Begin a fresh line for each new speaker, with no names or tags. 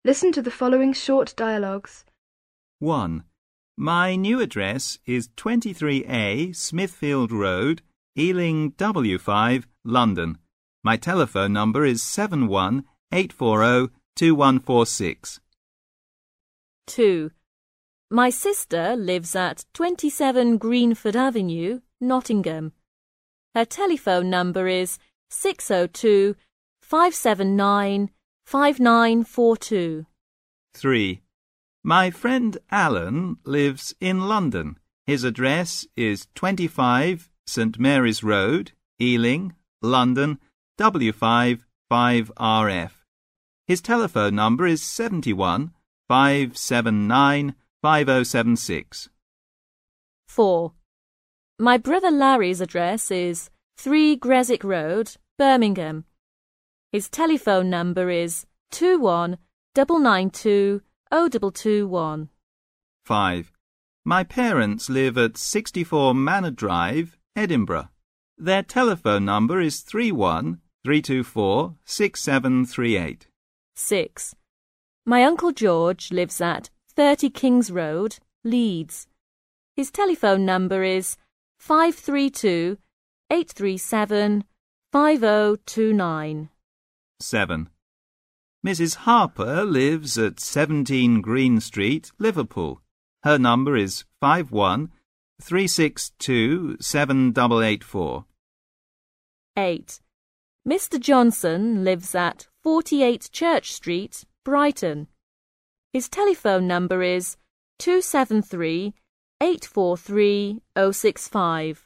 Listen to the following short dialogues.
1. My new address is 23A Smithfield Road, Ealing W5, London. My telephone number is 71-840-2146.
2. My sister lives at 27 Greenford Avenue, Nottingham. Her telephone number is 602-579-5942.
3. My friend Alan lives in London. His address is 25 St Mary's Road, Ealing, London, W5 5RF. His telephone number is 71-579-5076.
4. My brother Larry's address is 3 Gresick Road, Birmingham. His telephone number is 21-992-0221.
5. My parents live at 64 Manor Drive, Edinburgh. Their telephone number is 31-324-6738.
6. My Uncle George lives at 30 Kings Road, Leeds. His telephone number is 532-837-5029.
7. Mrs. Harper lives at 17 Green Street, Liverpool. Her number is 51-362-7884.
8. Mr. Johnson lives at 48 Church Street, Brighton. His telephone number is 273-843-065.